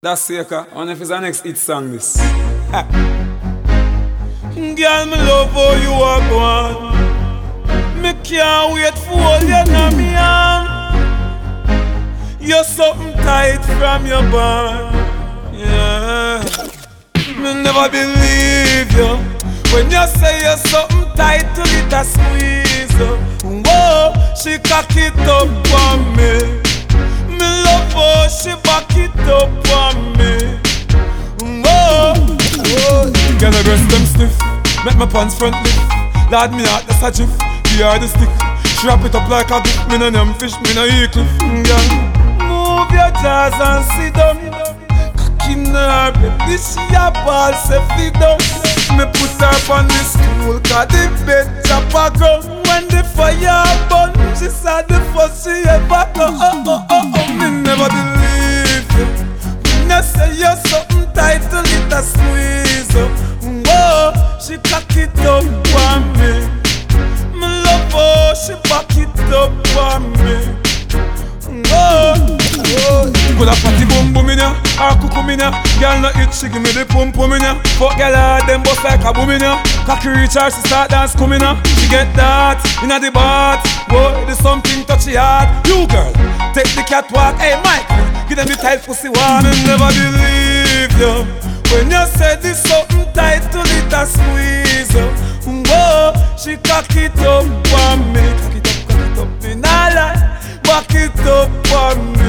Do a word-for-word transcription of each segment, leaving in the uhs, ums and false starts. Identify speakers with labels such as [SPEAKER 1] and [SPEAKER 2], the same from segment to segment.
[SPEAKER 1] That's Seika. I wonder if it's our next hit song this. Ha. Girl, me love how you are gone. Me can't wait for all you in me arm. You're something tight from your bond. Yeah. Me never believe you when you say you're something tight to it a squeeze. Whoa, she cock it up on me. Me love her, she back it up on me. Whoa, whoa. Girl, her breast them stiff, make my pants front lift. Lad me out, that's a jiff, the hardest stick. She wrap it up like a gift, me no name fish, me no eat cliff. Girl, move your jaws and sit down. Cocky in her baby, she a ball, say fit down. Me put her on the stool, cause the bed chop a gun. When the fire burn, she said the first she ever go. Oh, oh, oh, oh, me never believe you. When I say you're something tight to it a squeeze. Whoa, she cock it up on me. Me love her, she back it up on me. Whoa, whoa. Could a party boom boom in ya, or cuckoo in ya. Girl no itch, she give me the pum pum in ya. Fuck girl hard, them bust like a boom in ya. Cocky reach her, she start dance coming ya. She get that, inna the bath. Whoa, it is something touchy hard. You girl, take the catwalk, hey Mike. Give them the tight pussy one and never believe you when you say this something tight to it a squeeze. Whoa, she cock it up on me. Cock it up, cock it up in a line. Back it up on me.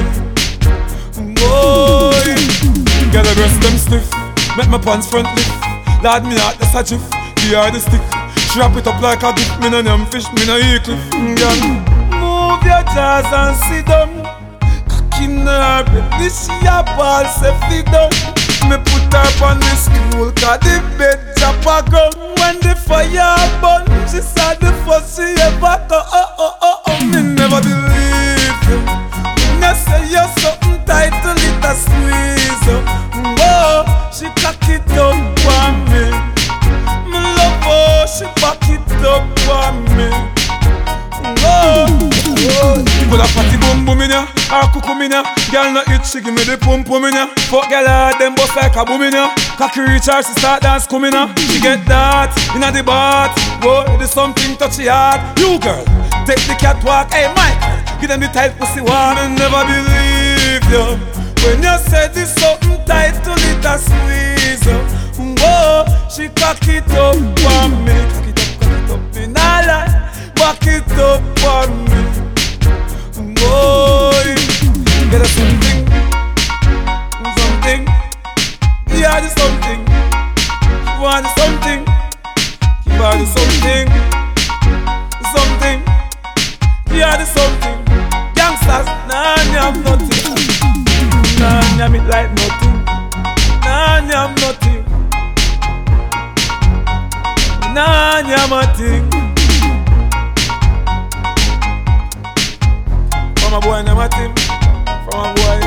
[SPEAKER 1] Boy, get her breast them stiff, make my pants front lift. Lad me out, that's a jiff, the hardest stick. She wrap it up like a gift, me no name fish, me no eat cliff. Girl, move your jaws and sit down. Cocky in her baby, she a ball, say fit down. Me put her on the stool, cause the bed chop a gun. When the fire burn, she said the first she ever go. Oh, oh, oh, oh, me never believe you when I say you're something tight to it a squeeze. Whoa, she cock it up on me. Me love her, she back it up on me. Whoa, whoa. Could a party boom boom in ya, or cuckoo in ya. Girl no itch, she give me the pum pum in ya. Fuck girl hard, them bust like a boom in ya. Cocky reach her, she start dance coming ya. She get that, inna the bath. Whoa, it is something touchy hard. You girl, take the catwalk, hey Mike. Give them the tight pussy one and never believe you when you say this something tight to it a squeeze. Whoa, she cock it up on me. Cock it up, cock it up in a line. Back it up on me. Boy, get her something, something. Yeah, the something. She want the something. Give her the something, something. Yeah, the something. Gangsters, nah, nyam nothing. Nah, nyam it like nothing. Nah, nyam nothing. Nah, nyam a thing. From a boy, nyam a thing. From a boy.